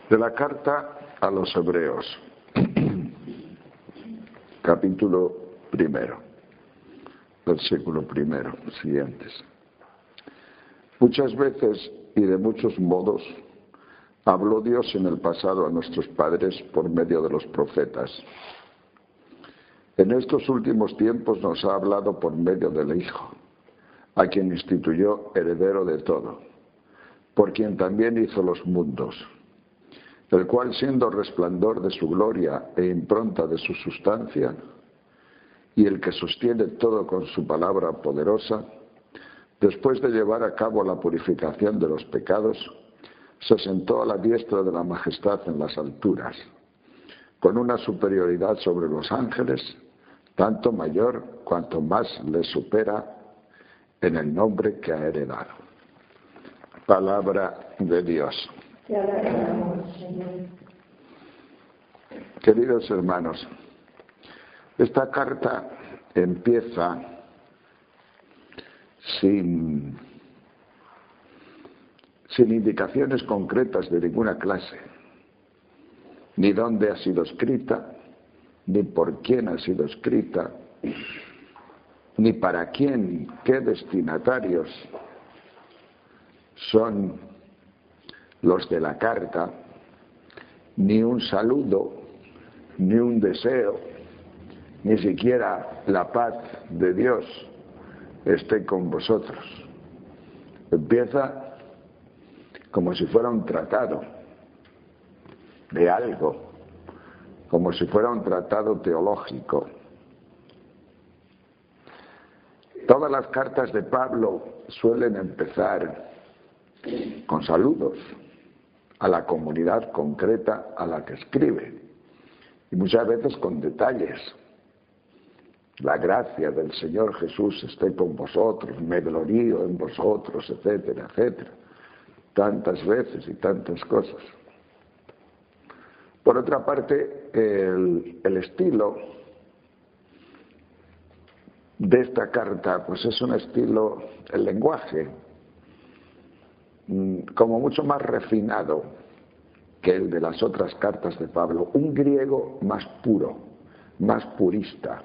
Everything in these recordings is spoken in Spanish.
De la carta a los Hebreos, capítulo 1, versículo 1, siguientes. Muchas veces y de muchos modos habló Dios en el pasado a nuestros padres por medio de los profetas. En estos últimos tiempos nos ha hablado por medio del Hijo, a quien instituyó heredero de todo, por quien también hizo los mundos, el cual, siendo resplandor de su gloria e impronta de su sustancia, y el que sostiene todo con su palabra poderosa, después de llevar a cabo la purificación de los pecados, se sentó a la diestra de la majestad en las alturas, con una superioridad sobre los ángeles, tanto mayor cuanto más le supera en el nombre que ha heredado. Palabra de Dios. Te alabamos, Señor. Queridos hermanos, esta carta empieza sin indicaciones concretas de ninguna clase, ni dónde ha sido escrita, ni por quién ha sido escrita, ni para quién, qué destinatarios son los de la carta, ni un saludo, ni un deseo, ni siquiera la paz de Dios esté con vosotros. Empieza como si fuera un tratado de algo, como si fuera un tratado teológico. Todas las cartas de Pablo suelen empezar con saludos a la comunidad concreta a la que escribe, y muchas veces con detalles. La gracia del Señor Jesús esté con vosotros, me glorío en vosotros, etcétera, etcétera. Tantas veces y tantas cosas. Por otra parte, el estilo de esta carta, pues es un estilo, el lenguaje, como mucho más refinado que el de las otras cartas de Pablo, un griego más puro, más purista.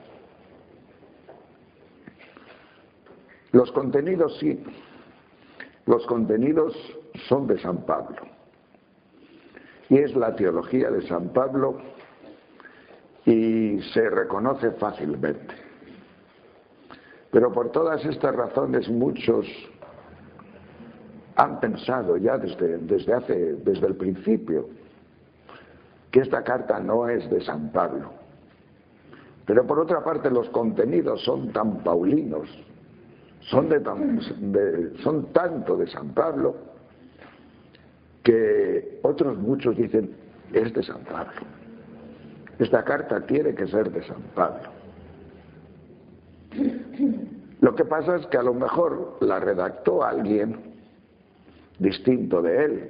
Los contenidos sí, los contenidos son de San Pablo, y es la teología de San Pablo, y se reconoce fácilmente. Pero por todas estas razones muchos han pensado ya desde el principio que esta carta no es de San Pablo. Pero por otra parte los contenidos son tan paulinos, son tanto de San Pablo, que otros muchos dicen, es de San Pablo. Esta carta tiene que ser de San Pablo. Lo que pasa es que a lo mejor la redactó alguien distinto de él,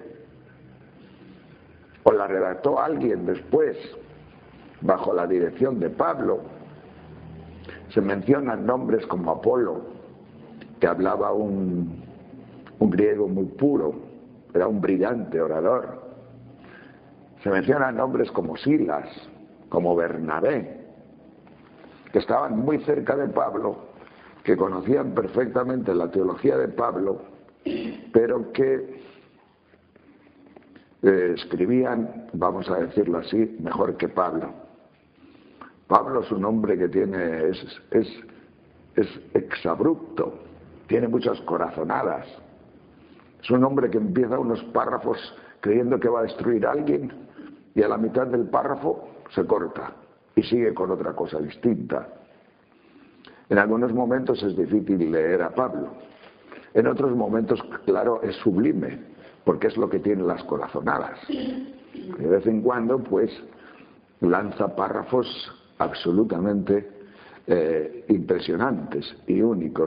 o la redactó alguien después, bajo la dirección de Pablo. Se mencionan nombres como Apolo, que hablaba un griego muy puro, era un brillante orador. Se mencionan nombres como Silas, como Bernabé, que estaban muy cerca de Pablo, que conocían perfectamente la teología de Pablo, pero que escribían, vamos a decirlo así, mejor que Pablo. Pablo es un hombre que tiene, es exabrupto, tiene muchas corazonadas. Es un hombre que empieza unos párrafos creyendo que va a destruir a alguien, y a la mitad del párrafo se corta y sigue con otra cosa distinta. En algunos momentos es difícil leer a Pablo. En otros momentos, claro, es sublime, porque es lo que tienen las corazonadas. De vez en cuando, pues, lanza párrafos absolutamente impresionantes y únicos.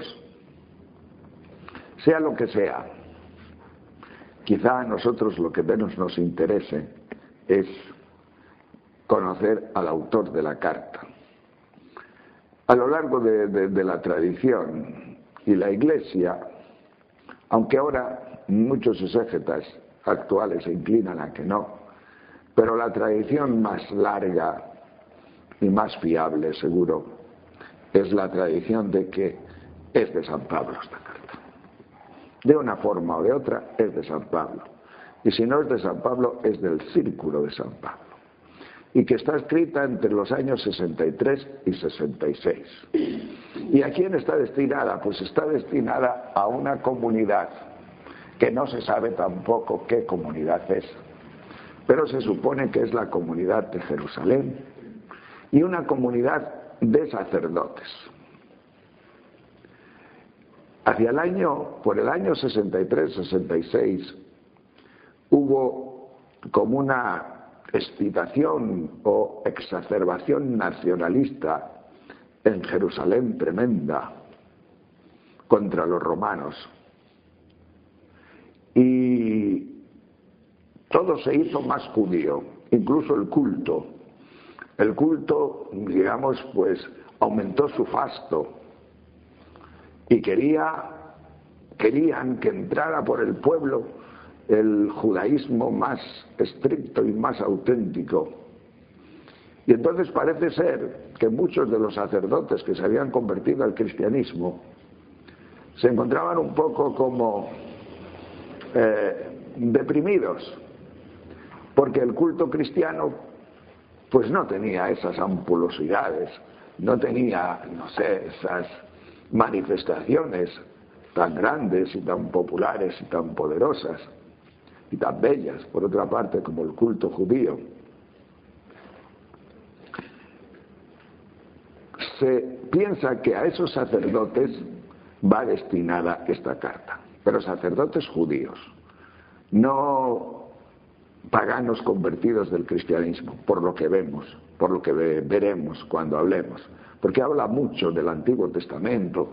Sea lo que sea, quizá a nosotros lo que menos nos interese es conocer al autor de la carta. A lo largo de la tradición y la Iglesia, aunque ahora muchos exégetas actuales se inclinan a que no, Pero la tradición más larga y más fiable, seguro, es la tradición de que es de San Pablo esta carta. De una forma o de otra, es de San Pablo. Y si no es de San Pablo, es del círculo de San Pablo. Y que está escrita entre los años 63 y 66. ¿Y a quién está destinada? Pues está destinada a una comunidad que no se sabe tampoco qué comunidad es, pero se supone que es la comunidad de Jerusalén y una comunidad de sacerdotes. Por el año 63-66 hubo como una excitación o exacerbación nacionalista en Jerusalén tremenda contra los romanos. Y todo se hizo más judío, incluso el culto. El culto, digamos, pues aumentó su fasto y querían que entrara por el pueblo el judaísmo más estricto y más auténtico. Y entonces parece ser que muchos de los sacerdotes que se habían convertido al cristianismo se encontraban un poco como deprimidos, porque el culto cristiano pues no tenía esas ampulosidades, no tenía, no sé, esas manifestaciones tan grandes y tan populares y tan poderosas y tan bellas, por otra parte, como el culto judío. Se piensa que a esos sacerdotes va destinada esta carta, pero sacerdotes judíos, no paganos convertidos del cristianismo, por lo que vemos, por lo que veremos cuando hablemos, porque habla mucho del Antiguo Testamento.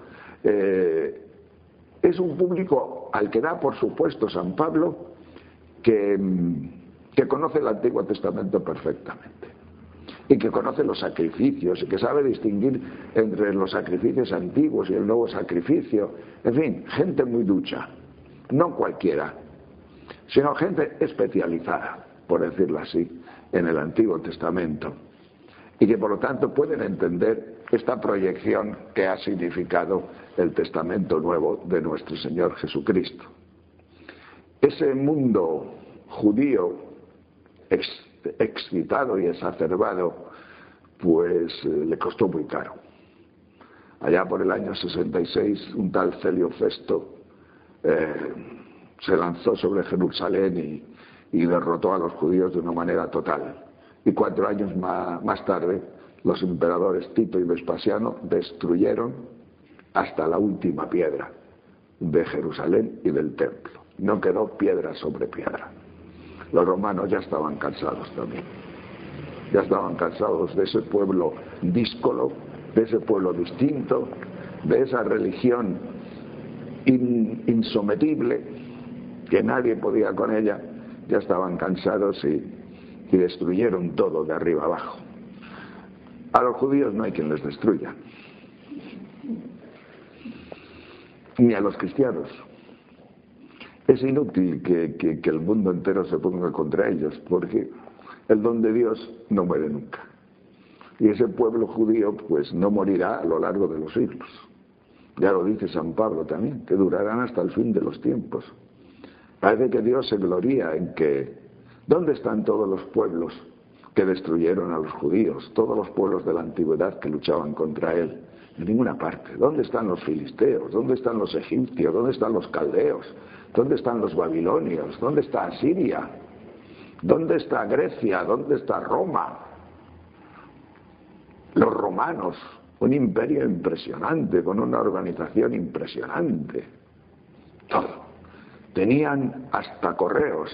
Es un público al que da por supuesto San Pablo que conoce el Antiguo Testamento perfectamente y que conoce los sacrificios y que sabe distinguir entre los sacrificios antiguos y el nuevo sacrificio. En fin, gente muy ducha, no cualquiera, sino gente especializada, por decirlo así, en el Antiguo Testamento, y que por lo tanto pueden entender esta proyección que ha significado el Testamento Nuevo de nuestro Señor Jesucristo. Ese mundo judío excitado y exacerbado, pues le costó muy caro. Allá por el año 66, un tal Celio Festo se lanzó sobre Jerusalén y derrotó a los judíos de una manera total. Y 4 años más tarde, los emperadores Tito y Vespasiano destruyeron hasta la última piedra de Jerusalén y del templo. No quedó piedra sobre piedra. Los romanos ya estaban cansados también. Ya estaban cansados de ese pueblo díscolo, de ese pueblo distinto, de esa religión insometible, que nadie podía con ella. Ya estaban cansados y destruyeron todo de arriba abajo. A los judíos no hay quien les destruya, ni a los cristianos. Es inútil que el mundo entero se ponga contra ellos, porque el don de Dios no muere nunca. Y ese pueblo judío pues no morirá a lo largo de los siglos. Ya lo dice San Pablo también, que durarán hasta el fin de los tiempos. Parece que Dios se gloría en que ¿dónde están todos los pueblos que destruyeron a los judíos? Todos los pueblos de la antigüedad que luchaban contra él. En ninguna parte. ¿Dónde están los filisteos? ¿Dónde están los egipcios? ¿Dónde están los caldeos? ¿Dónde están los babilonios? ¿Dónde está Asiria? ¿Dónde está Grecia? ¿Dónde está Roma? Los romanos, un imperio impresionante, con una organización impresionante. Todo. Tenían hasta correos,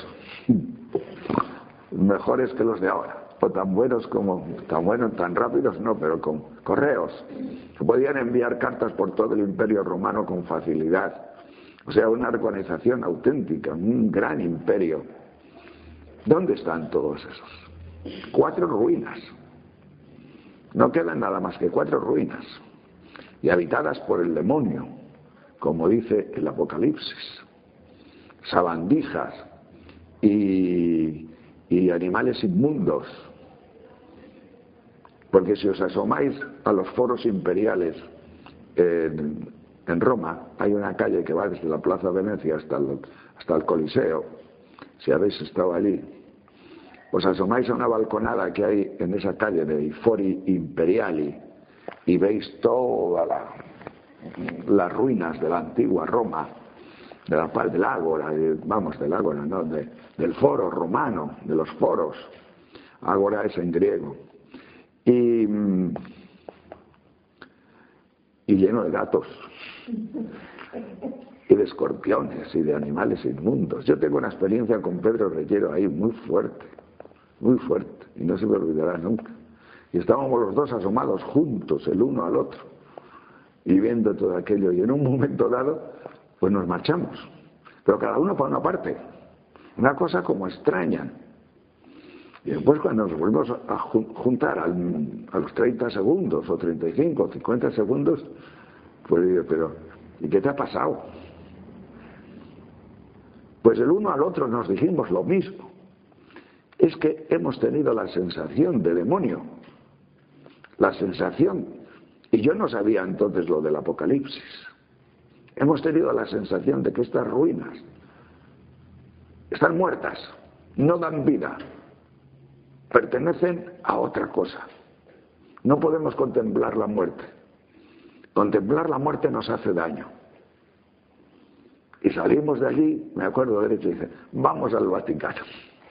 mejores que los de ahora, o tan buenos, tan rápidos no, pero con correos. Podían enviar cartas por todo el imperio romano con facilidad. O sea, una organización auténtica, un gran imperio. ¿Dónde están todos esos? 4 ruinas. No quedan nada más que 4 ruinas. Y habitadas por el demonio, como dice el Apocalipsis. Sabandijas y y animales inmundos. Porque si os asomáis a los foros imperiales en Roma, hay una calle que va desde la Plaza Venecia hasta el Coliseo. Si habéis estado allí, os asomáis a una balconada que hay en esa calle de Fori Imperiali y veis todas las ruinas de la antigua Roma, del ágora, del ágora, no, del foro romano, de los foros. Ágora es en griego. Y lleno de gatos y de escorpiones y de animales inmundos. Yo tengo una experiencia con Pedro Reyero ahí muy fuerte, y no se me olvidará nunca. Y estábamos los dos asomados juntos, el uno al otro, y viendo todo aquello, y en un momento dado pues nos marchamos, pero cada uno para una parte, una cosa como extraña. Y después cuando nos volvemos a juntar a los 30 segundos, o 35, o 50 segundos, pues digo, pero ¿y qué te ha pasado? Pues el uno al otro nos dijimos lo mismo. Es que hemos tenido la sensación de demonio. La sensación. Y yo no sabía entonces lo del Apocalipsis. Hemos tenido la sensación de que estas ruinas están muertas, no dan vida, pertenecen a otra cosa. No podemos contemplar la muerte. Contemplar la muerte nos hace daño. Y salimos de allí, me acuerdo derecho, y dice, vamos al Vaticano.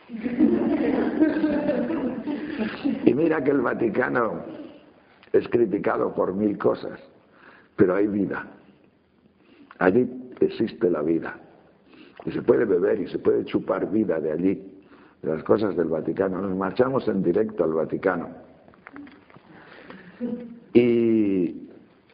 Y mira que el Vaticano es criticado por 1000 cosas, pero hay vida. Allí existe la vida. Y se puede beber y se puede chupar vida de allí, de las cosas del Vaticano. Nos marchamos en directo al Vaticano. Y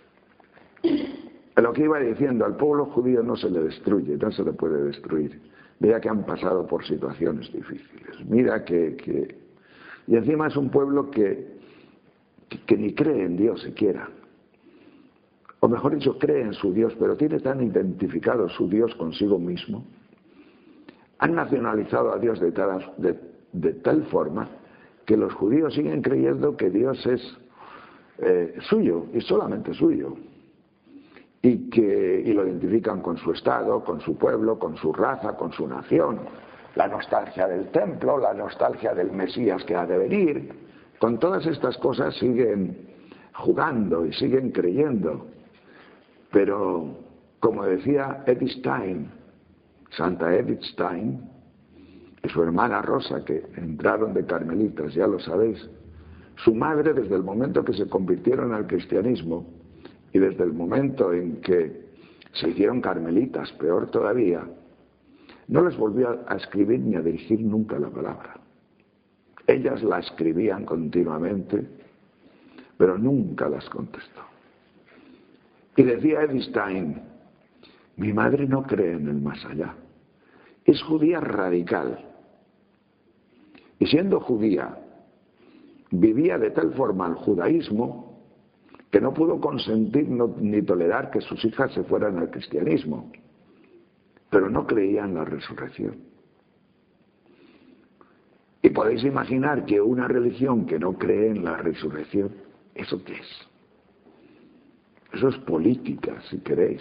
lo que iba diciendo, al pueblo judío no se le destruye, no se le puede destruir. Mira que han pasado por situaciones difíciles. Mira que... Y encima es un pueblo que ni cree en Dios siquiera. O mejor dicho, cree en su Dios, pero tiene tan identificado su Dios consigo mismo. Han nacionalizado a Dios de tal forma que los judíos siguen creyendo que Dios es suyo y solamente suyo. Y lo identifican con su estado, con su pueblo, con su raza, con su nación. La nostalgia del templo, la nostalgia del Mesías que ha de venir. Con todas estas cosas siguen jugando y siguen creyendo. Pero, como decía Edith Stein, Santa Edith Stein, y su hermana Rosa, que entraron de carmelitas, ya lo sabéis, su madre, desde el momento que se convirtieron al cristianismo, y desde el momento en que se hicieron carmelitas, peor todavía, no les volvió a escribir ni a dirigir nunca la palabra. Ellas la escribían continuamente, pero nunca las contestó. Y decía Edith Stein, mi madre no cree en el más allá. Es judía radical. Y siendo judía, vivía de tal forma el judaísmo que no pudo consentir ni tolerar que sus hijas se fueran al cristianismo, pero no creía en la resurrección. Y podéis imaginar que una religión que no cree en la resurrección, ¿eso qué es? Eso es política, si queréis,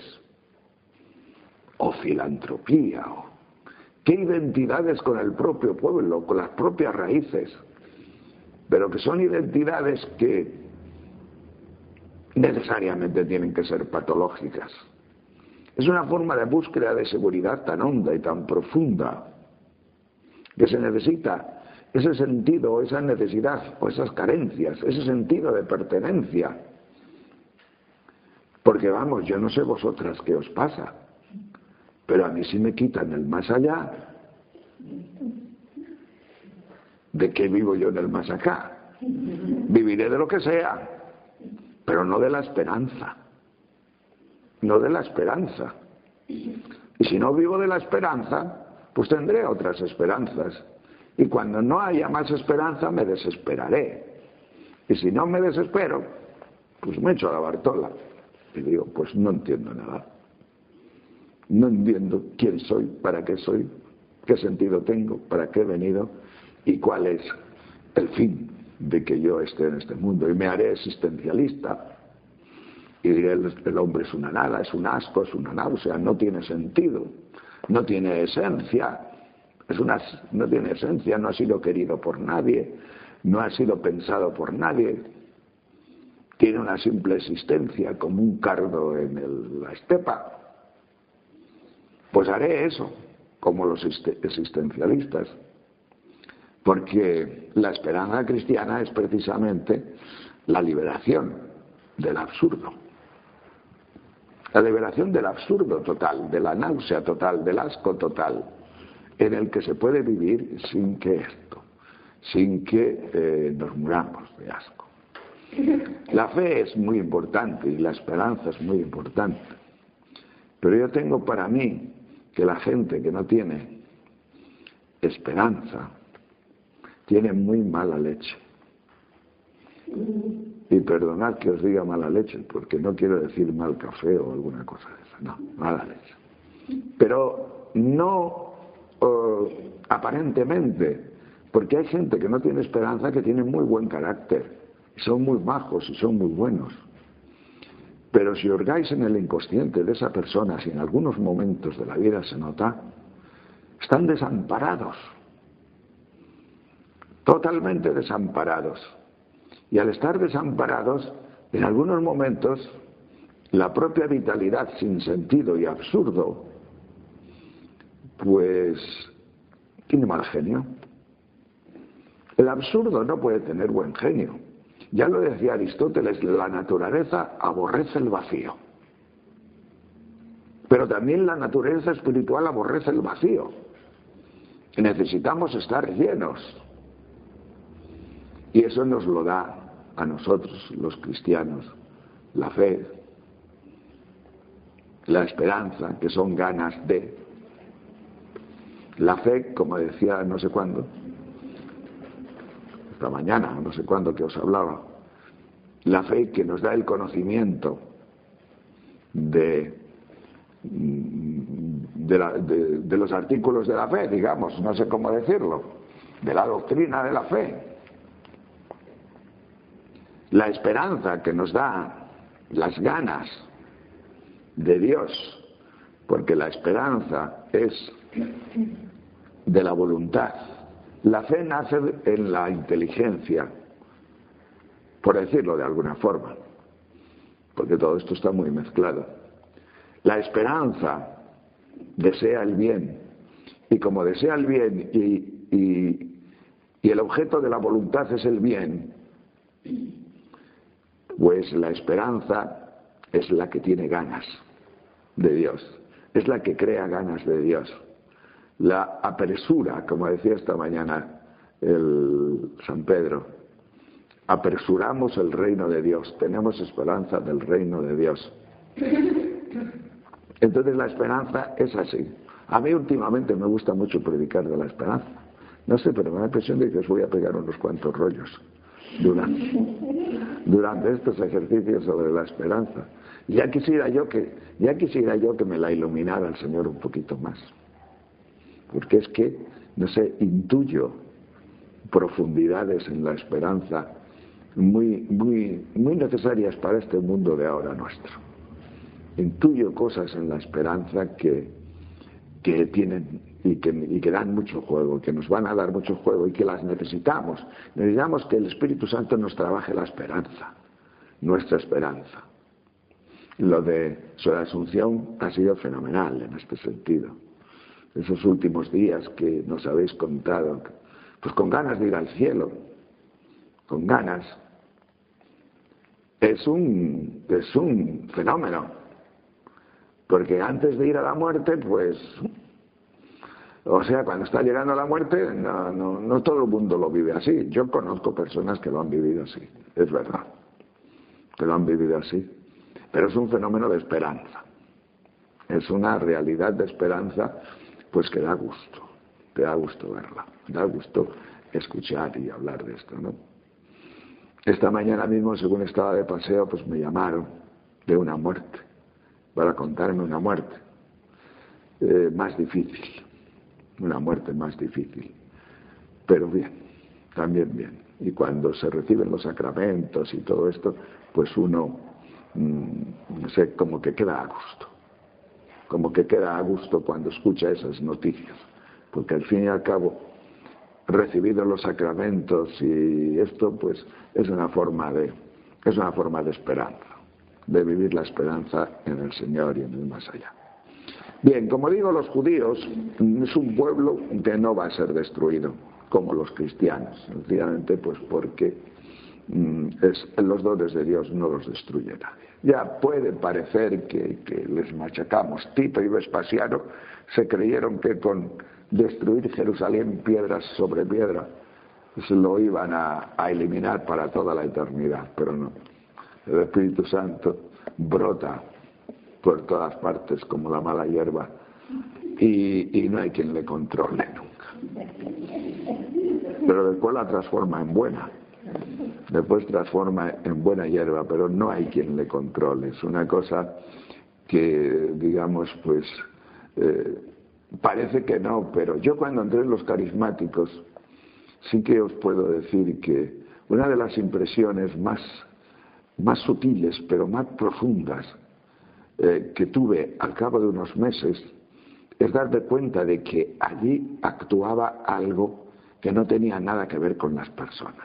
o filantropía, ¿qué identidades con el propio pueblo, con las propias raíces? Pero que son identidades que necesariamente tienen que ser patológicas. Es una forma de búsqueda de seguridad tan honda y tan profunda que se necesita ese sentido, esa necesidad o esas carencias, ese sentido de pertenencia. Porque vamos, yo no sé vosotras qué os pasa, pero a mí sí me quitan el más allá. ¿De qué vivo yo en el más acá? Viviré de lo que sea, pero no de la esperanza. No de la esperanza. Y si no vivo de la esperanza, pues tendré otras esperanzas. Y cuando no haya más esperanza, me desesperaré. Y si no me desespero, pues me echo a la Bartola. Y digo, pues no entiendo nada. No entiendo quién soy, para qué soy, qué sentido tengo, para qué he venido. ¿Y cuál es el fin de que yo esté en este mundo? Y me haré existencialista y diré, el hombre es una nada, es un asco, es una náusea, no tiene sentido, no tiene esencia, no tiene esencia, no ha sido querido por nadie, no ha sido pensado por nadie, tiene una simple existencia como un cardo en la estepa. Pues haré eso, como los existencialistas, porque la esperanza cristiana es precisamente la liberación del absurdo. La liberación del absurdo total, de la náusea total, del asco total, en el que se puede vivir sin que nos muramos de asco. La fe es muy importante y la esperanza es muy importante, pero yo tengo para mí que la gente que no tiene esperanza tiene muy mala leche. Y perdonad que os diga mala leche, porque no quiero decir mal café o alguna cosa de esa, no, mala leche. Pero no aparentemente, porque hay gente que no tiene esperanza que tiene muy buen carácter, y son muy majos y son muy buenos. Pero si hurgáis en el inconsciente de esa persona, si en algunos momentos de la vida se nota, están desamparados, totalmente desamparados. Y al estar desamparados, en algunos momentos, la propia vitalidad sin sentido y absurdo, pues tiene mal genio. El absurdo no puede tener buen genio. Ya lo decía Aristóteles, la naturaleza aborrece el vacío. Pero también la naturaleza espiritual aborrece el vacío. Y necesitamos estar llenos. Y eso nos lo da a nosotros, los cristianos, la fe, la esperanza, que son ganas de. La fe, como decía no sé cuándo, esta mañana, no sé cuándo que os hablaba, la fe que nos da el conocimiento de los artículos de la fe, digamos, no sé cómo decirlo, de la doctrina de la fe. La esperanza que nos da las ganas de Dios, porque la esperanza es de la voluntad. La fe nace en la inteligencia, por decirlo de alguna forma, porque todo esto está muy mezclado. La esperanza desea el bien, y como desea el bien y el objeto de la voluntad es el bien, pues la esperanza es la que tiene ganas de Dios, es la que crea ganas de Dios. La apresura, como decía esta mañana el San Pedro, apresuramos el reino de Dios, tenemos esperanza del reino de Dios. Entonces la esperanza es así. A mí últimamente me gusta mucho predicar de la esperanza. No sé, pero me da la impresión de que os voy a pegar unos cuantos rollos durante estos ejercicios sobre la esperanza. Ya quisiera yo que me la iluminara el Señor un poquito más. Porque es que, no sé, intuyo profundidades en la esperanza muy necesarias para este mundo de ahora nuestro. Intuyo cosas en la esperanza que tienen y que dan mucho juego, que nos van a dar mucho juego y que las necesitamos. Necesitamos que el Espíritu Santo nos trabaje la esperanza, nuestra esperanza. Lo de Sor Asunción ha sido fenomenal en este sentido. Esos últimos días que nos habéis contado, pues con ganas de ir al cielo, con ganas. Es un fenómeno, porque antes de ir a la muerte, pues, o sea, cuando está llegando a la muerte, no todo el mundo lo vive así. Yo conozco personas que lo han vivido así, es verdad, que lo han vivido así, pero es un fenómeno de esperanza, es una realidad de esperanza, pues que da gusto verla, da gusto escuchar y hablar de esto, ¿no? Esta mañana mismo, según estaba de paseo, pues me llamaron de una muerte, para contarme una muerte más difícil, una muerte más difícil. pero bien, también bien. Y cuando se reciben los sacramentos y todo esto, pues uno, no sé, como que queda a gusto. Como que queda a gusto cuando escucha esas noticias. Porque al fin y al cabo, recibido los sacramentos y esto, pues es una forma de esperanza, de vivir la esperanza en el Señor y en el más allá. Bien, como digo, los judíos es un pueblo que no va a ser destruido como los cristianos, sencillamente pues porque los dones de Dios no los destruye nadie. Ya puede parecer que les machacamos. Tito y Vespasiano se creyeron que con destruir Jerusalén piedra sobre piedra se lo iban a eliminar para toda la eternidad, pero no. El Espíritu Santo brota por todas partes como la mala hierba y no hay quien le controle nunca. Pero después la transforma en buena. Después transforma en buena hierba, pero no hay quien le controle. Es una cosa que, digamos, pues parece que no, pero yo cuando entré en los carismáticos sí que os puedo decir que una de las impresiones más sutiles, pero más profundas que tuve al cabo de unos meses es darme cuenta de que allí actuaba algo que no tenía nada que ver con las personas.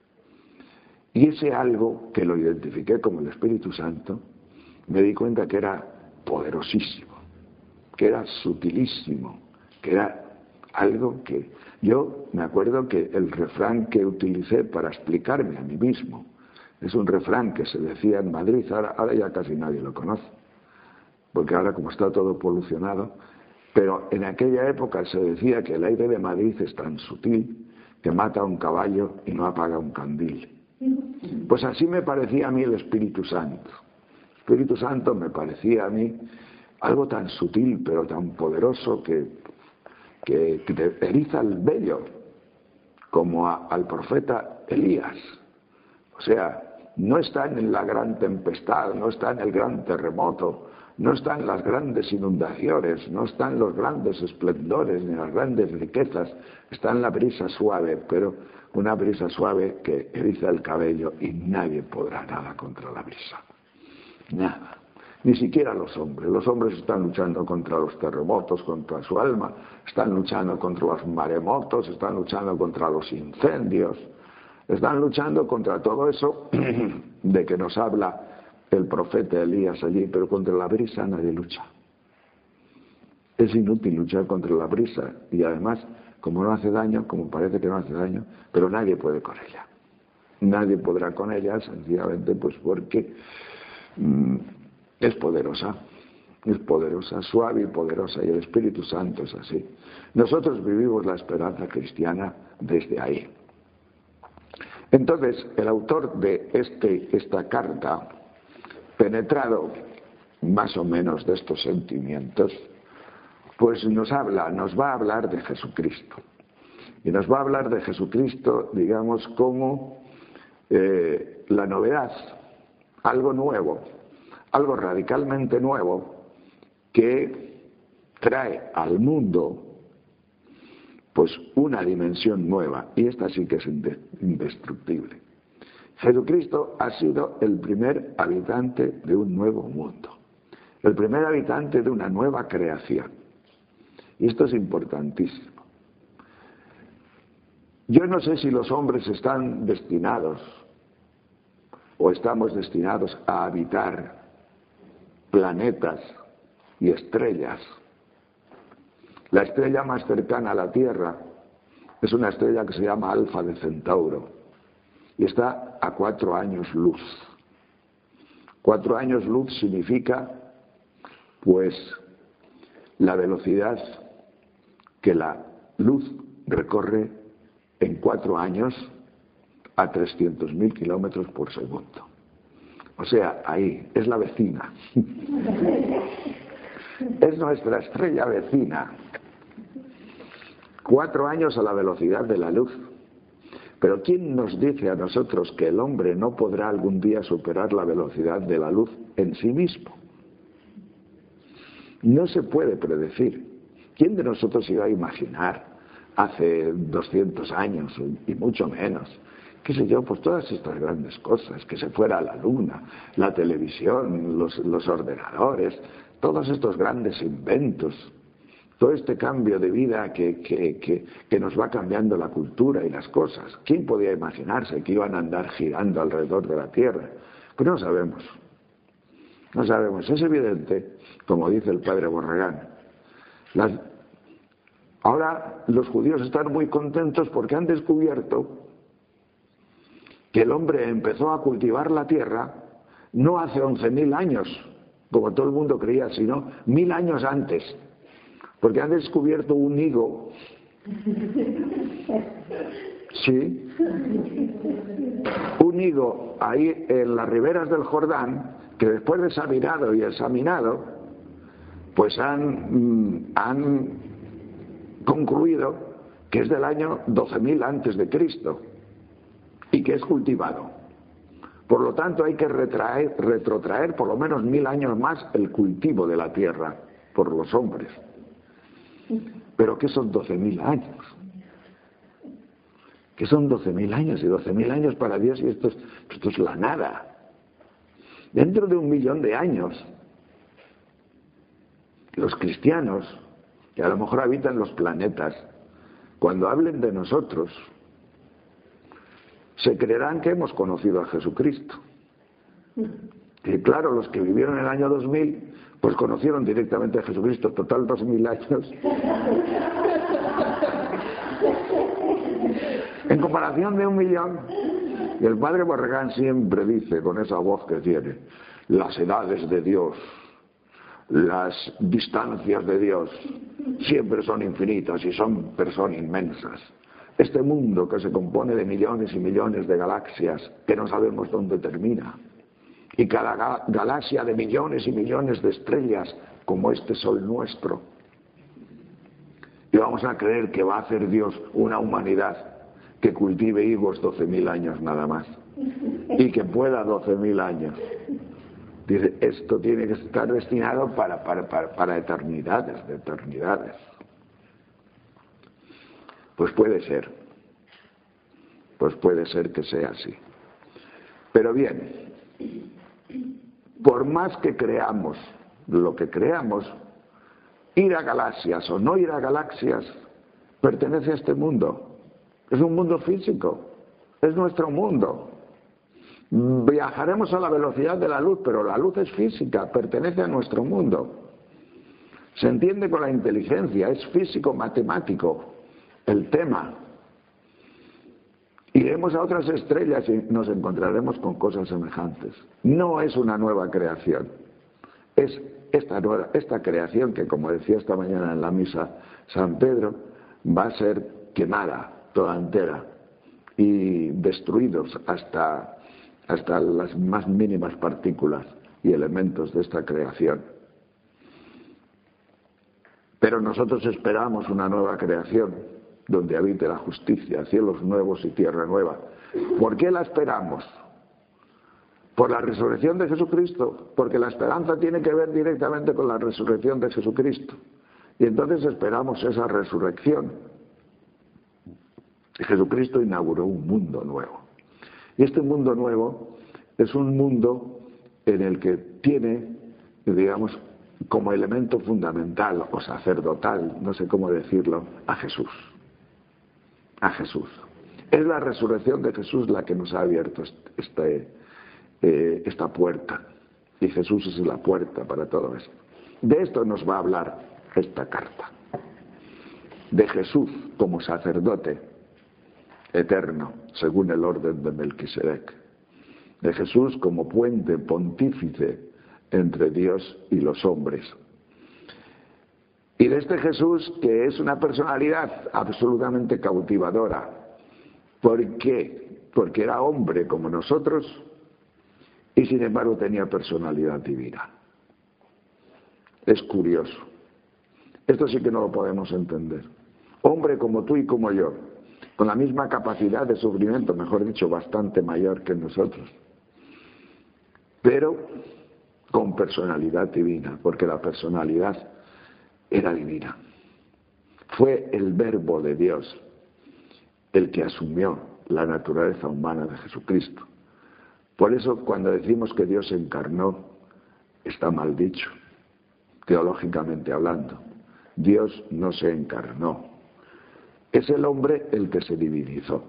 Y ese algo, que lo identifiqué como el Espíritu Santo, me di cuenta que era poderosísimo, que era sutilísimo, que era algo que... Yo me acuerdo que el refrán que utilicé para explicarme a mí mismo es un refrán que se decía en Madrid, ahora ya casi nadie lo conoce, porque ahora como está todo polucionado, pero en aquella época se decía que el aire de Madrid es tan sutil que mata a un caballo y no apaga un candil. Pues así me parecía a mí el Espíritu Santo. El Espíritu Santo me parecía a mí algo tan sutil pero tan poderoso que te eriza el vello, como al profeta Elías. O sea, no está en la gran tempestad, no está en el gran terremoto, no está en las grandes inundaciones, no está en los grandes esplendores ni las grandes riquezas, está en la brisa suave, pero una brisa suave que eriza el cabello y nadie podrá nada contra la brisa. Nada. Ni siquiera los hombres. Los hombres están luchando contra los terremotos, contra su alma, están luchando contra los maremotos, están luchando contra los incendios, están luchando contra todo eso de que nos habla el profeta Elías allí, pero contra la brisa nadie lucha. Es inútil luchar contra la brisa y además, como no hace daño, como parece que no hace daño, pero nadie puede con ella. Nadie podrá con ella, sencillamente pues porque es poderosa, suave y poderosa, y el Espíritu Santo es así. Nosotros vivimos la esperanza cristiana desde ahí. Entonces, el autor de esta carta, penetrado más o menos de estos sentimientos, pues nos va a hablar de Jesucristo. Y nos va a hablar de Jesucristo, digamos, como la novedad, algo nuevo, algo radicalmente nuevo que trae al mundo pues una dimensión nueva, y esta sí que es indestructible. Jesucristo ha sido el primer habitante de un nuevo mundo, el primer habitante de una nueva creación. Y esto es importantísimo. Yo no sé si los hombres están destinados o estamos destinados a habitar planetas y estrellas. La estrella más cercana a la Tierra es una estrella que se llama Alfa de Centauro y está a 4 años luz. 4 años luz significa, pues, la velocidad que la luz recorre en 4 años a 300.000 kilómetros por segundo. O sea, ahí, es la vecina. Es nuestra estrella vecina. 4 años a la velocidad de la luz. Pero ¿quién nos dice a nosotros que el hombre no podrá algún día superar la velocidad de la luz en sí mismo? No se puede predecir. ¿Quién de nosotros iba a imaginar hace 200 años y mucho menos. Qué sé yo, pues todas estas grandes cosas, que se fuera a la luna, la televisión, los ordenadores, todos estos grandes inventos, todo este cambio de vida que nos va cambiando la cultura y las cosas. ¿Quién podía imaginarse que iban a andar girando alrededor de la Tierra? Pues no sabemos. No sabemos. Es evidente, como dice el padre Borregán, ahora los judíos están muy contentos porque han descubierto que el hombre empezó a cultivar la tierra no hace 11.000 años, como todo el mundo creía, sino 1.000 años antes, porque han descubierto un higo, sí, un higo ahí en las riberas del Jordán, que después de examinado y examinado, pues han concluido que es del año 12.000 antes de Cristo y que es cultivado. Por lo tanto, hay que retrotraer por lo menos 1.000 años más el cultivo de la tierra por los hombres. ¿Pero qué son 12.000 años? ¿Qué son 12.000 años? Y 12.000 años para Dios, y esto es la nada. Dentro de 1.000.000 de años, los cristianos, que a lo mejor habitan los planetas, cuando hablen de nosotros, se creerán que hemos conocido a Jesucristo. Y claro, los que vivieron en el año 2000, pues conocieron directamente a Jesucristo. Total, 2.000 años. En comparación de 1.000.000. Y el padre Borregán siempre dice, con esa voz que tiene, las edades de Dios, las distancias de Dios, siempre son infinitas y son inmensas. Este mundo que se compone de millones y millones de galaxias que no sabemos dónde termina, y cada galaxia de millones y millones de estrellas como este sol nuestro, y vamos a creer que va a hacer Dios una humanidad que cultive higos 12.000 años nada más, y que pueda 12.000 años. Dice, esto tiene que estar destinado para eternidades de eternidades. Pues puede ser que sea así. Pero bien, por más que creamos lo que creamos, ir a galaxias o no ir a galaxias pertenece a este mundo. Es un mundo físico, es nuestro mundo. Viajaremos a la velocidad de la luz, pero la luz es física, pertenece a nuestro mundo. Se entiende con la inteligencia, es físico-matemático el tema. Iremos a otras estrellas y nos encontraremos con cosas semejantes. No es una nueva creación, es esta creación que, como decía esta mañana en la misa San Pedro, va a ser quemada toda entera y destruidos hasta las más mínimas partículas y elementos de esta creación. Pero nosotros esperamos una nueva creación donde habite la justicia, cielos nuevos y tierra nueva. ¿Por qué la esperamos? ¿Por la resurrección de Jesucristo? Porque la esperanza tiene que ver directamente con la resurrección de Jesucristo. Y entonces esperamos esa resurrección. Jesucristo inauguró un mundo nuevo. Y este mundo nuevo es un mundo en el que tiene, digamos, como elemento fundamental o sacerdotal, no sé cómo decirlo, a Jesús. A Jesús. Es la resurrección de Jesús la que nos ha abierto esta puerta. Y Jesús es la puerta para todo esto. De esto nos va a hablar esta carta. De Jesús como sacerdote eterno, según el orden de Melquisedec. De Jesús como puente pontífice entre Dios y los hombres. Y de este Jesús que es una personalidad absolutamente cautivadora. ¿Por qué? Porque era hombre como nosotros y sin embargo tenía personalidad divina. Es curioso. Esto sí que no lo podemos entender. Hombre como tú y como yo, con la misma capacidad de sufrimiento, mejor dicho, bastante mayor que nosotros, pero con personalidad divina, porque la personalidad era divina. Fue el Verbo de Dios el que asumió la naturaleza humana de Jesucristo. Por eso, cuando decimos que Dios se encarnó, está mal dicho, teológicamente hablando. Dios no se encarnó. Es el hombre el que se divinizó.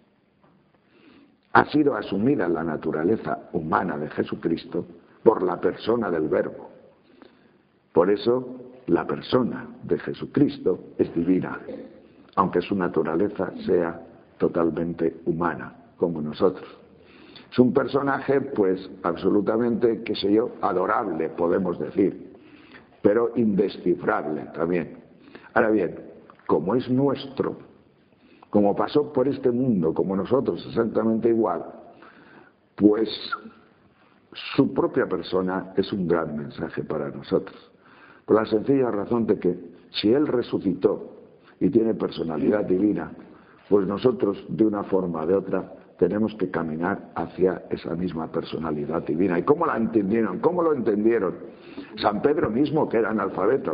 Ha sido asumida la naturaleza humana de Jesucristo por la persona del Verbo. Por eso, la persona de Jesucristo es divina, aunque su naturaleza sea totalmente humana, como nosotros. Es un personaje, pues, absolutamente, qué sé yo, adorable, podemos decir, pero indescifrable también. Ahora bien, como es nuestro, como pasó por este mundo, como nosotros, exactamente igual, pues su propia persona es un gran mensaje para nosotros. Por la sencilla razón de que si Él resucitó y tiene personalidad divina, pues nosotros, de una forma o de otra, tenemos que caminar hacia esa misma personalidad divina. ¿Y cómo la entendieron? ¿Cómo lo entendieron? San Pedro mismo, que era analfabeto.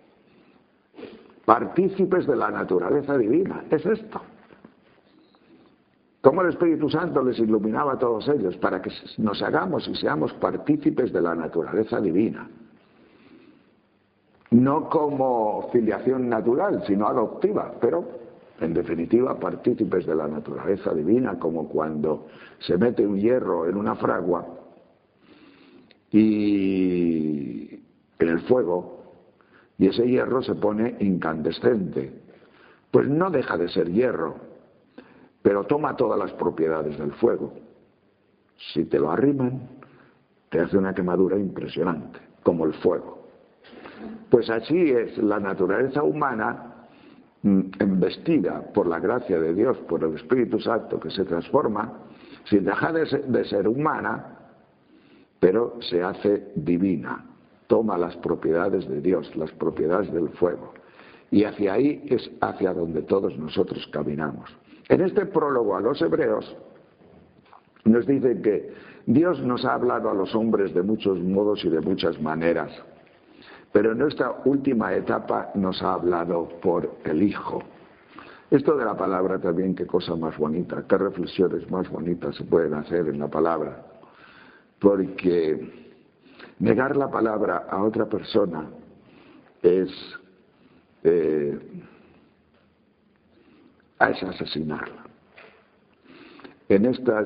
Partícipes de la naturaleza divina. Es esto. Cómo el Espíritu Santo les iluminaba a todos ellos para que nos hagamos y seamos partícipes de la naturaleza divina. No como filiación natural, sino adoptiva, pero en definitiva partícipes de la naturaleza divina, como cuando se mete un hierro en una fragua y en el fuego, y ese hierro se pone incandescente. Pues no deja de ser hierro, pero toma todas las propiedades del fuego. Si te lo arriman, te hace una quemadura impresionante, como el fuego. Pues así es la naturaleza humana, embestida por la gracia de Dios, por el Espíritu Santo, que se transforma, sin dejar de ser humana, pero se hace divina. Toma las propiedades de Dios, las propiedades del fuego. Y hacia ahí es hacia donde todos nosotros caminamos. En este prólogo a los hebreos nos dice que Dios nos ha hablado a los hombres de muchos modos y de muchas maneras, pero en esta última etapa nos ha hablado por el Hijo. Esto de la palabra también, qué cosa más bonita, qué reflexiones más bonitas se pueden hacer en la palabra, porque negar la palabra a otra persona es asesinarla. En estas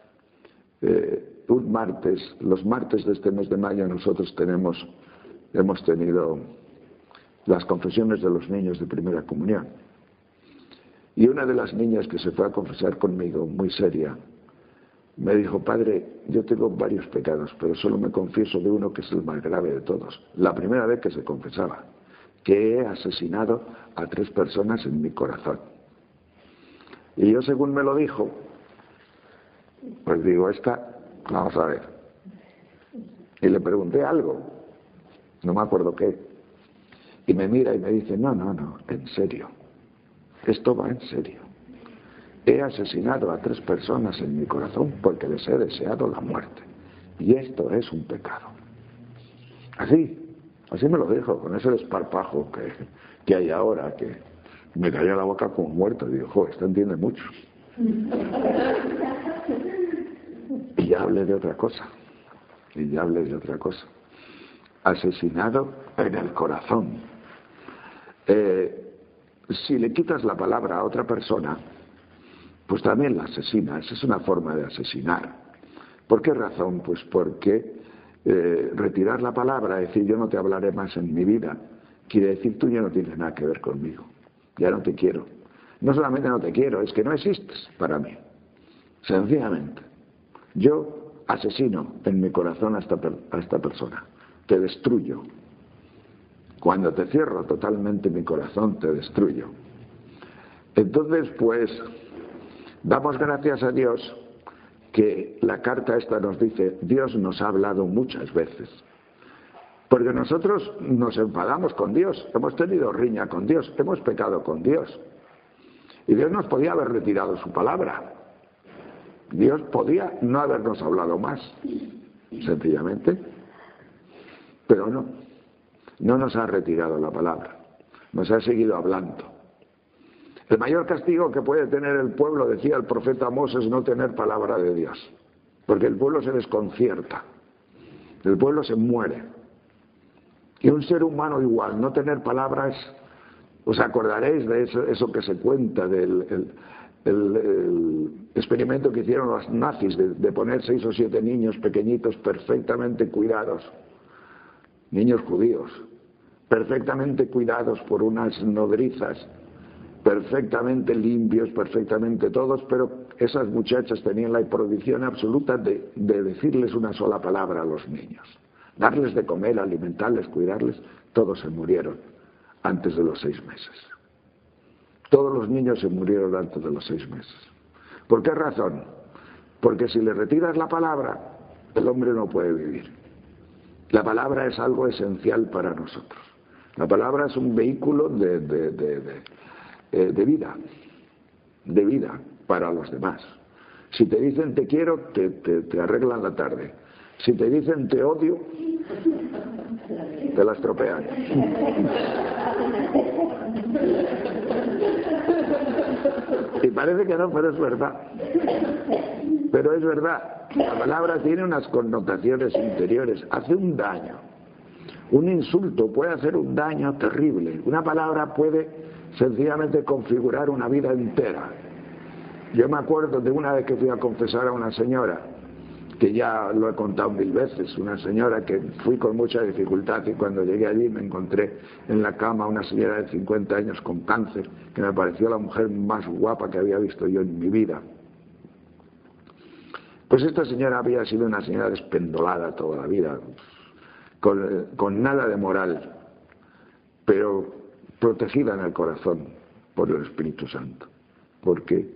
los martes de este mes de mayo nosotros hemos tenido las confesiones de los niños de primera comunión. Y una de las niñas que se fue a confesar conmigo, muy seria, me dijo: padre, yo tengo varios pecados, pero solo me confieso de uno que es el más grave de todos. La primera vez que se confesaba, que he asesinado a 3 personas en mi corazón. Y yo, según me lo dijo, pues digo, vamos a ver. Y le pregunté algo, no me acuerdo qué, y me mira y me dice: no, en serio, esto va en serio. He asesinado a 3 personas en mi corazón porque les he deseado la muerte, y esto es un pecado. Así me lo dijo, con ese desparpajo que hay ahora, que me cayó la boca como muerto. Y digo: joder, esto entiende mucho. Y ya hablé de otra cosa. Asesinado en el corazón. Si le quitas la palabra a otra persona, pues también la asesinas. Es una forma de asesinar. ¿Por qué razón? Pues porque retirar la palabra, decir yo no te hablaré más en mi vida, quiere decir tú ya no tienes nada que ver conmigo, ya no te quiero. No solamente no te quiero, es que no existes para mí. Sencillamente, yo asesino en mi corazón a esta persona, te destruyo. Cuando te cierro totalmente mi corazón, te destruyo. Entonces, pues, damos gracias a Dios que la carta esta nos dice: Dios nos ha hablado muchas veces. Porque nosotros nos enfadamos con Dios, hemos tenido riña con Dios, hemos pecado con Dios. Y Dios nos podía haber retirado su palabra. Dios podía no habernos hablado más, sencillamente. Pero no nos ha retirado la palabra. nos ha seguido hablando. El mayor castigo que puede tener el pueblo, decía el profeta Amós, es no tener palabra de Dios, porque el pueblo se desconcierta, el pueblo se muere. Y un ser humano igual, no tener palabras, os acordaréis de eso que se cuenta del el experimento que hicieron los nazis de poner 6 o 7 niños pequeñitos perfectamente cuidados, niños judíos, perfectamente cuidados por unas nodrizas, perfectamente limpios, perfectamente todos, pero esas muchachas tenían la prohibición absoluta de decirles una sola palabra a los niños, darles de comer, alimentarles, cuidarles. Todos se murieron antes de los 6 meses. Todos los niños se murieron antes de los 6 meses. ¿Por qué razón? Porque si le retiras la palabra, el hombre no puede vivir. La palabra es algo esencial para nosotros. La palabra es un vehículo de vida para los demás. Si te dicen te quiero, te arreglan la tarde. Si te dicen te odio, te la estropean. Y parece que no, pero es verdad. Pero es verdad. La palabra tiene unas connotaciones interiores. Hace un daño. Un insulto puede hacer un daño terrible. Una palabra puede sencillamente configurar una vida entera. Yo me acuerdo de una vez que fui a confesar a una señora, que ya lo he contado 1000 veces, una señora que fui con mucha dificultad, y cuando llegué allí me encontré en la cama una señora de 50 años con cáncer, que me pareció la mujer más guapa que había visto yo en mi vida. Pues esta señora había sido una señora despendolada toda la vida, con nada de moral, pero protegida en el corazón por el Espíritu Santo, porque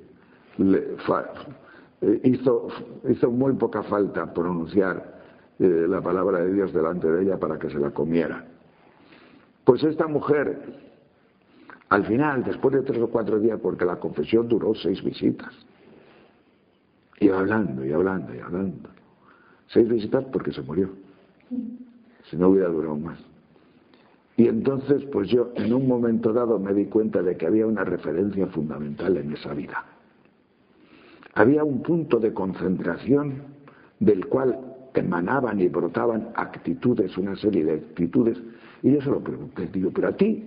hizo muy poca falta pronunciar la palabra de Dios delante de ella para que se la comiera. Pues esta mujer, al final, después de 3 o 4 días, porque la confesión duró 6 visitas, iba hablando y hablando y hablando. 6 visitas porque se murió, si no hubiera durado más. Y entonces, pues yo en un momento dado me di cuenta de que había una referencia fundamental en esa vida. Había un punto de concentración del cual emanaban y brotaban actitudes, una serie de actitudes, y yo se lo pregunté, digo, pero a ti,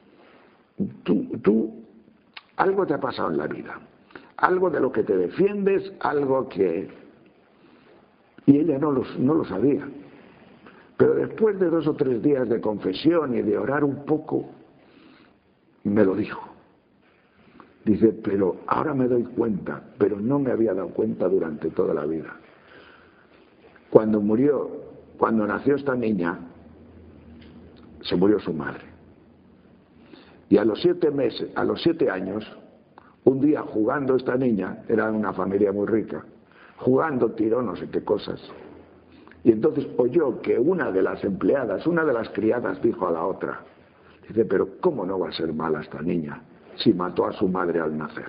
tú, algo te ha pasado en la vida, algo de lo que te defiendes, algo que... Y ella no lo sabía. Pero después de 2 o 3 días de confesión y de orar un poco, me lo dijo. Dice, pero ahora me doy cuenta, pero no me había dado cuenta durante toda la vida. Cuando nació esta niña, se murió su madre. Y a los 7 años, un día jugando esta niña, era una familia muy rica, jugando tiró no sé qué cosas. Y entonces oyó que una de las empleadas, una de las criadas, dijo a la otra, dice, pero ¿cómo no va a ser mala esta niña si mató a su madre al nacer?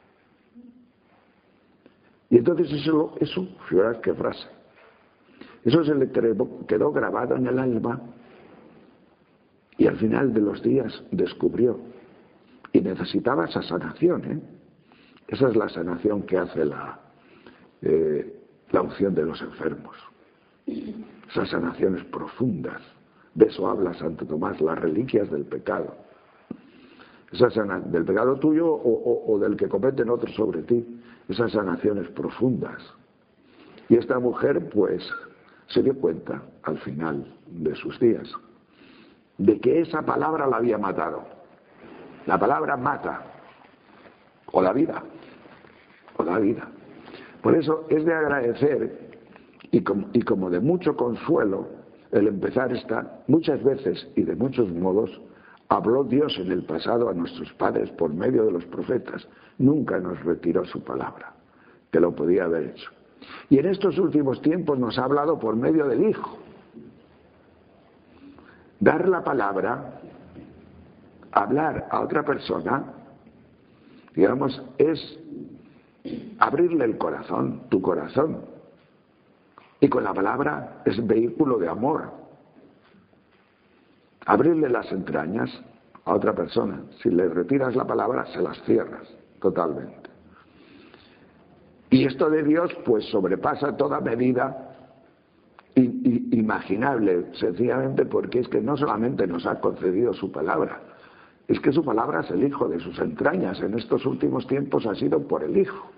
Y entonces eso, fíjate qué frase, eso se le quedó grabado en el alma, y al final de los días descubrió, y necesitaba esa sanación, Esa es la sanación que hace la unción de los enfermos. Esas sanaciones profundas, de eso habla Santo Tomás, las reliquias del pecado. Del pecado tuyo o del que cometen otros sobre ti, esas sanaciones profundas. Y esta mujer, pues, se dio cuenta al final de sus días de que esa palabra la había matado. La palabra mata, o la vida, o la vida. Por eso es de agradecer y como de mucho consuelo el empezar muchas veces y de muchos modos habló Dios en el pasado a nuestros padres por medio de los profetas. Nunca nos retiró su palabra, que lo podía haber hecho. Y en estos últimos tiempos nos ha hablado por medio del Hijo. Dar la palabra, hablar a otra persona, digamos, es abrirle el corazón, tu corazón. Y con la palabra es vehículo de amor. Abrirle las entrañas a otra persona. Si le retiras la palabra, se las cierras totalmente. Y esto de Dios pues sobrepasa toda medida imaginable, sencillamente porque es que no solamente nos ha concedido su palabra, es que su palabra es el Hijo, de sus entrañas en estos últimos tiempos ha sido por el Hijo.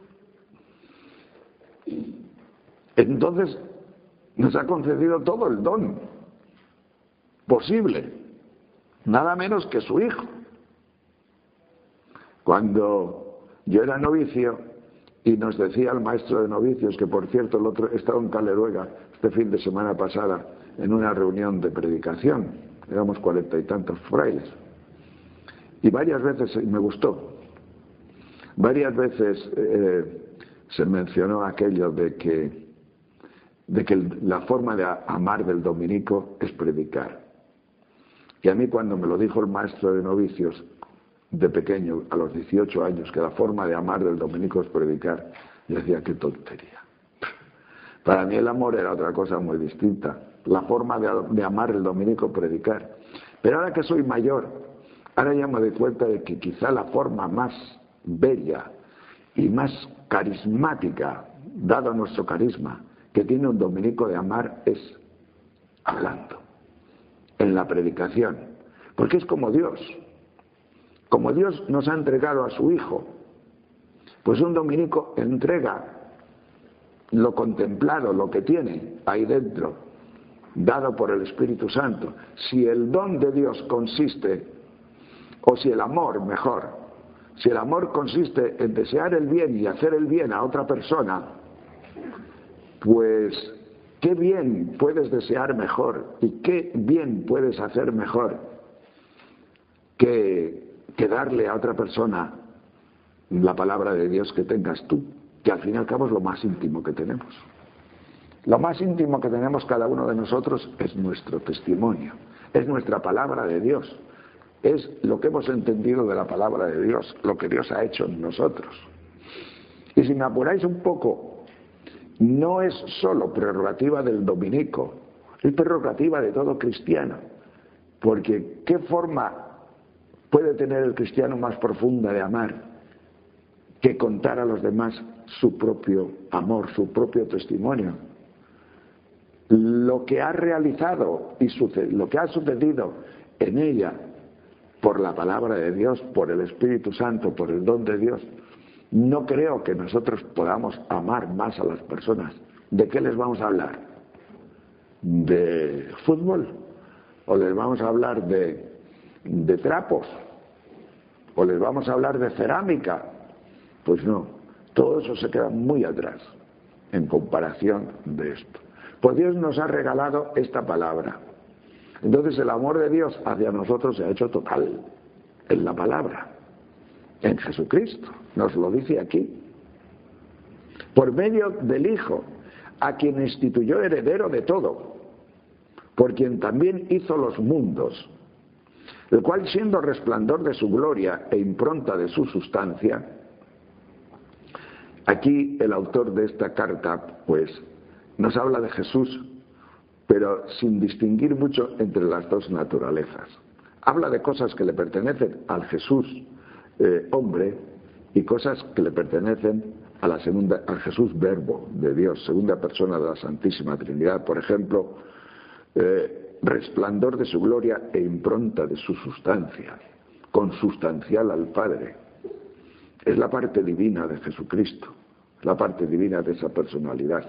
Entonces nos ha concedido todo el don posible, nada menos que su Hijo. Cuando yo era novicio y nos decía el maestro de novicios, que por cierto el otro estaba en Caleruega este fin de semana pasada en una reunión de predicación, éramos 40 y tantos frailes, y varias veces, y me gustó, varias veces se mencionó aquello de que la forma de amar del dominico es predicar. Y a mí cuando me lo dijo el maestro de novicios de pequeño, a los 18 años, que la forma de amar del dominico es predicar, yo decía, qué tontería. Para mí el amor era otra cosa muy distinta. La forma de amar el dominico es predicar. Pero ahora que soy mayor, ahora ya me doy cuenta de que quizá la forma más bella y más carismática, dado nuestro carisma, que tiene un dominico de amar es hablando, en la predicación. Porque es como Dios. Como Dios nos ha entregado a su Hijo, pues un dominico entrega lo contemplado, lo que tiene ahí dentro, dado por el Espíritu Santo. Si el don de Dios consiste, o si el amor, mejor, si el amor consiste en desear el bien y hacer el bien a otra persona, pues qué bien puedes desear mejor y qué bien puedes hacer mejor que darle a otra persona la palabra de Dios que tengas tú, que al fin y al cabo es lo más íntimo que tenemos. Lo más íntimo que tenemos cada uno de nosotros es nuestro testimonio, es nuestra palabra de Dios, es lo que hemos entendido de la palabra de Dios, lo que Dios ha hecho en nosotros. Y si me apuráis un poco, no es solo prerrogativa del dominico, es prerrogativa de todo cristiano, porque ¿qué forma puede tener el cristiano más profunda de amar que contar a los demás su propio amor, su propio testimonio? Lo que ha realizado y lo que ha sucedido en ella por la palabra de Dios, por el Espíritu Santo, por el don de Dios. No creo que nosotros podamos amar más a las personas. ¿De qué les vamos a hablar? ¿De fútbol? ¿O les vamos a hablar de trapos? ¿O les vamos a hablar de cerámica? Pues no, todo eso se queda muy atrás en comparación de esto. Pues Dios nos ha regalado esta palabra. Entonces el amor de Dios hacia nosotros se ha hecho total en la palabra, en Jesucristo, nos lo dice aquí. Por medio del Hijo, a quien instituyó heredero de todo, por quien también hizo los mundos, el cual siendo resplandor de su gloria e impronta de su sustancia. Aquí el autor de esta carta pues nos habla de Jesús, pero sin distinguir mucho entre las dos naturalezas. Habla de cosas que le pertenecen al Jesús hombre y cosas que le pertenecen a al Jesús Verbo de Dios, segunda persona de la Santísima Trinidad. Por ejemplo, resplandor de su gloria e impronta de su sustancia, consustancial al Padre. Es la parte divina de Jesucristo, la parte divina de esa personalidad.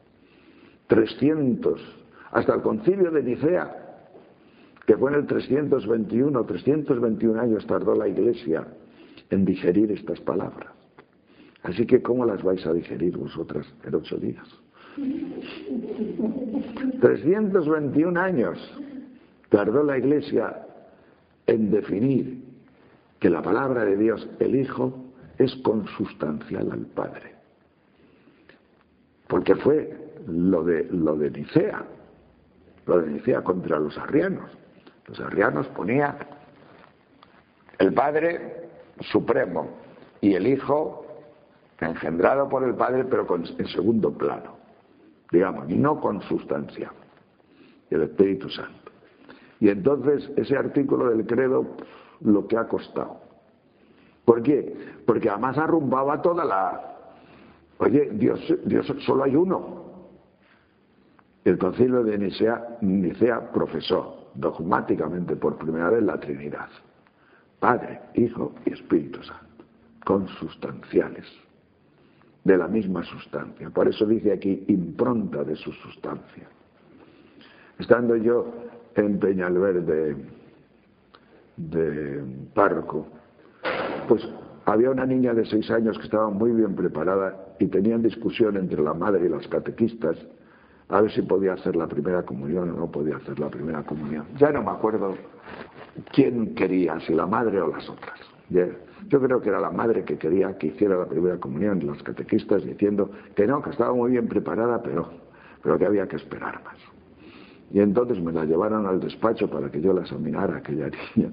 300, hasta el concilio de Nicea, que fue en el 321 años tardó la Iglesia en digerir estas palabras. Así que ¿cómo las vais a digerir vosotras en 8 días? 321 años tardó la Iglesia en definir que la palabra de Dios, el Hijo, es consustancial al Padre. Porque fue lo de Nicea, contra los arrianos. Los arrianos ponían el Padre supremo y el Hijo engendrado por el Padre, pero en segundo plano, digamos, no consustancial, el Espíritu Santo. Y entonces ese artículo del credo lo que ha costado. ¿Por qué? Porque además arrumbaba toda la... Oye, Dios solo hay uno. El concilio de Nicea profesó dogmáticamente por primera vez la Trinidad. Padre, Hijo y Espíritu Santo. Consustanciales. De la misma sustancia. Por eso dice aquí, impronta de su sustancia. Estando yo en Peñalver de párroco, pues había una niña de 6 años que estaba muy bien preparada y tenían discusión entre la madre y los catequistas a ver si podía hacer la primera comunión o no podía hacer la primera comunión. Ya no me acuerdo quién quería, si la madre o las otras. Yo creo que era la madre que quería que hiciera la primera comunión y los catequistas diciendo que no, que estaba muy bien preparada, pero que había que esperar más. Y entonces me la llevaron al despacho para que yo la examinara a aquella niña.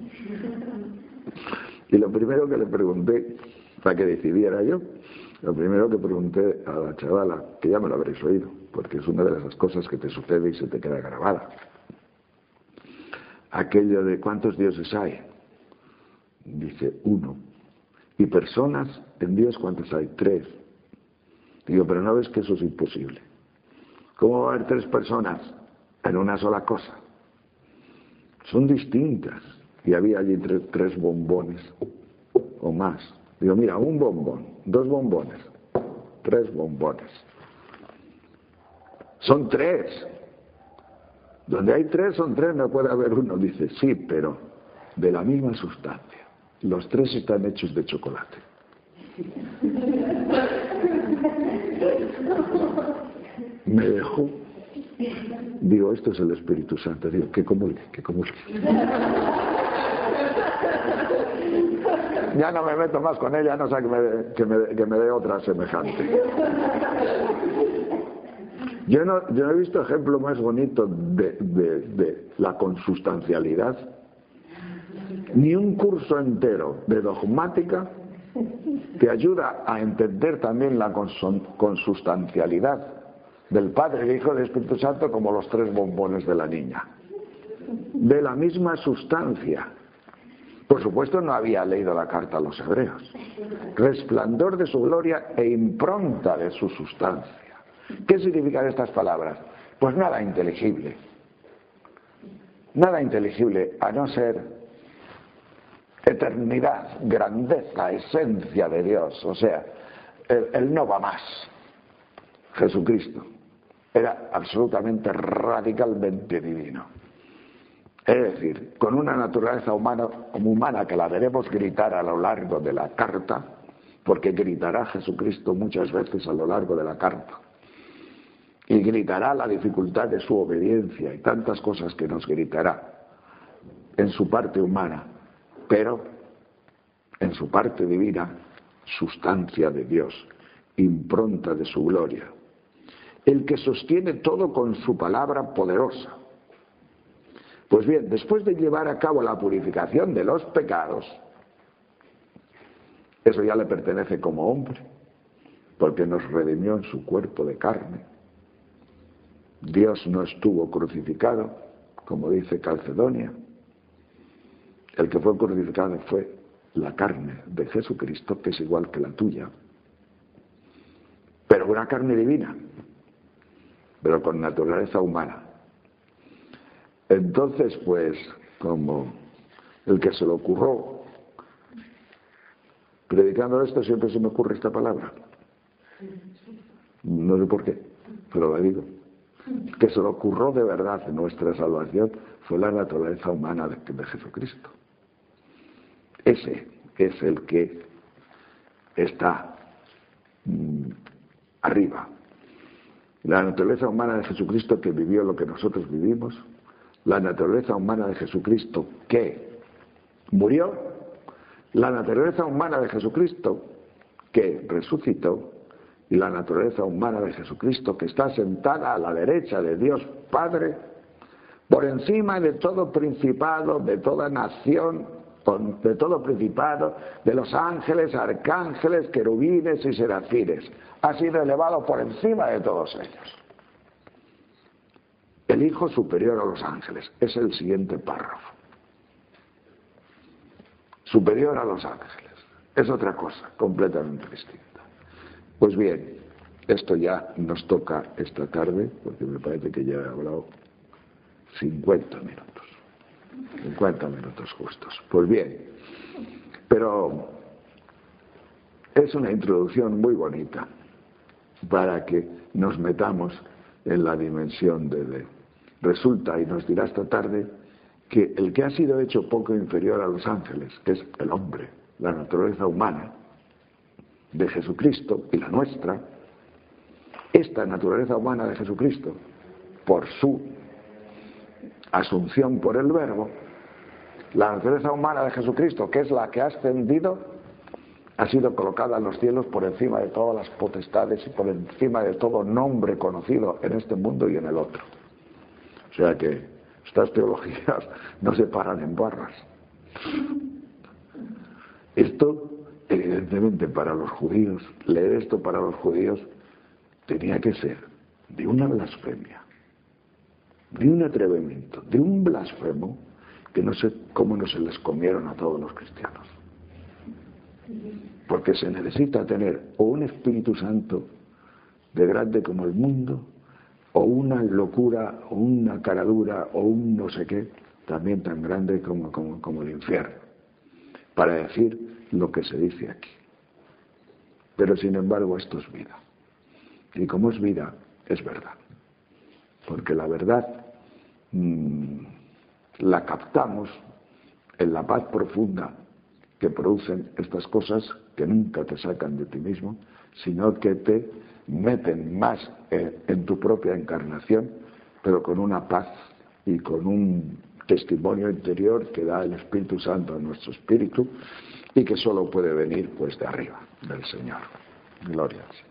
Y lo primero que le pregunté, para que decidiera yo, lo primero que pregunté a la chavala, que ya me lo habréis oído, porque es una de esas cosas que te sucede y se te queda grabada. Aquello de ¿cuántos dioses hay? Dice 1. ¿Y personas en Dios cuántas hay? 3. Digo, pero ¿no ves que eso es imposible? ¿Cómo va a haber 3 personas en una sola cosa? Son distintas. Y había allí 3 bombones o más. Digo, mira, 1 bombón, 2 bombones, 3 bombones. Son 3. Donde hay 3 son 3, no puede haber 1. Dice, sí, pero de la misma sustancia. Los 3 están hechos de chocolate. Me dejó. Digo, esto es el Espíritu Santo. Digo, que comulgue, que comulgue. Ya no me meto más con ella, no sé que me dé otra semejante. Yo no he visto ejemplo más bonito de la consustancialidad, ni un curso entero de dogmática que ayuda a entender también la consustancialidad del Padre, el Hijo y el Espíritu Santo como los 3 bombones de la niña. De la misma sustancia. Por supuesto no había leído la carta a los hebreos. Resplandor de su gloria e impronta de su sustancia. ¿Qué significan estas palabras? Pues nada inteligible. Nada inteligible, a no ser eternidad, grandeza, esencia de Dios. O sea, el no va más. Jesucristo era absolutamente radicalmente divino. Es decir, con una naturaleza humana que la veremos gritar a lo largo de la carta, porque gritará Jesucristo muchas veces a lo largo de la carta. Y gritará la dificultad de su obediencia y tantas cosas que nos gritará en su parte humana, pero en su parte divina, sustancia de Dios, impronta de su gloria. El que sostiene todo con su palabra poderosa. Pues bien, después de llevar a cabo la purificación de los pecados, eso ya le pertenece como hombre, porque nos redimió en su cuerpo de carne. Dios no estuvo crucificado, como dice Calcedonia. El que fue crucificado fue la carne de Jesucristo, que es igual que la tuya, pero una carne divina, pero con naturaleza humana. Entonces, pues, como el que se le ocurrió, predicando esto siempre se me ocurre esta palabra. No sé por qué, pero la digo. Que se le ocurrió de verdad en nuestra salvación fue la naturaleza humana de Jesucristo. Ese es el que está arriba. La naturaleza humana de Jesucristo que vivió lo que nosotros vivimos, la naturaleza humana de Jesucristo que murió, la naturaleza humana de Jesucristo que resucitó y la naturaleza humana de Jesucristo que está sentada a la derecha de Dios Padre, por encima de todo principado, de toda nación, de todo principado, de los ángeles, arcángeles, querubines y serafines. Ha sido elevado por encima de todos ellos. El Hijo superior a los ángeles. Es el siguiente párrafo. superior a los ángeles. Es otra cosa, completamente distinta. Pues bien, esto ya nos toca esta tarde, porque me parece que ya he hablado 50 minutos. 50 minutos justos. Pues bien, pero es una introducción muy bonita para que nos metamos en la dimensión de... Resulta, y nos dirá esta tarde, que el que ha sido hecho poco inferior a los ángeles, que es el hombre, la naturaleza humana de Jesucristo y la nuestra, esta naturaleza humana de Jesucristo, por su asunción por el Verbo, la naturaleza humana de Jesucristo, que es la que ha ascendido, ha sido colocada en los cielos por encima de todas las potestades y por encima de todo nombre conocido en este mundo y en el otro. O sea que estas teologías no se paran en barras. Esto, evidentemente, para los judíos, leer esto para los judíos tenía que ser de una blasfemia, de un atrevimiento, de un blasfemo que no sé cómo no se les comieron a todos los cristianos. Porque se necesita tener o un Espíritu Santo de grande como el mundo, o una locura, o una caradura, o un no sé qué, también tan grande como el infierno, para decir lo que se dice aquí. Pero sin embargo esto es vida. Y como es vida, es verdad. Porque la verdad la captamos en la paz profunda que producen estas cosas que nunca te sacan de ti mismo, sino que te meten más en tu propia encarnación, pero con una paz y con un testimonio interior que da el Espíritu Santo a nuestro espíritu y que solo puede venir pues de arriba, del Señor. Gloria al Señor.